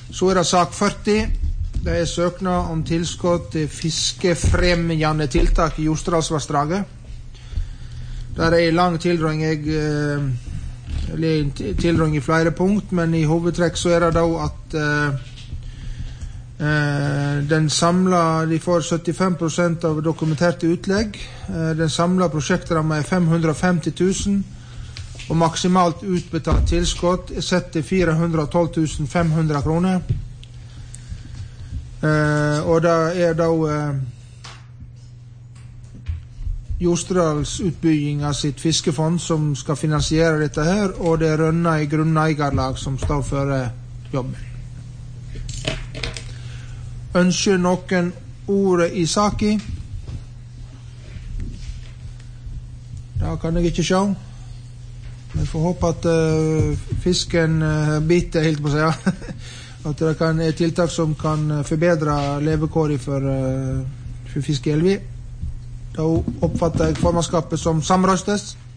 Så det sak 40. Det søknad om tilskott til fiskefremjande tiltak i Jostedalsvassdraget. Der en lang tilråding, tilråding i flere punkt, men i hovedtrekk så det da at den samla, de får 75% av dokumenterte utlegg. Den samla prosjektramma 550 000, og maksimalt utbetalt tilskott sett til 412 500 kroner. Og det da Jostedals utbygging av sitt fiskefond som skal finansiere dette her, og det Rønna i grunneigarlag som står for jobben. Ønsker noen ordet i saki? Da kan jeg ikke se. Vi får håpe at fisken biter, helt på å si. At det kan tiltak som kan forbedre levekåret for fiske i elvi. Da oppfatter jeg formannskapet som samrøstes.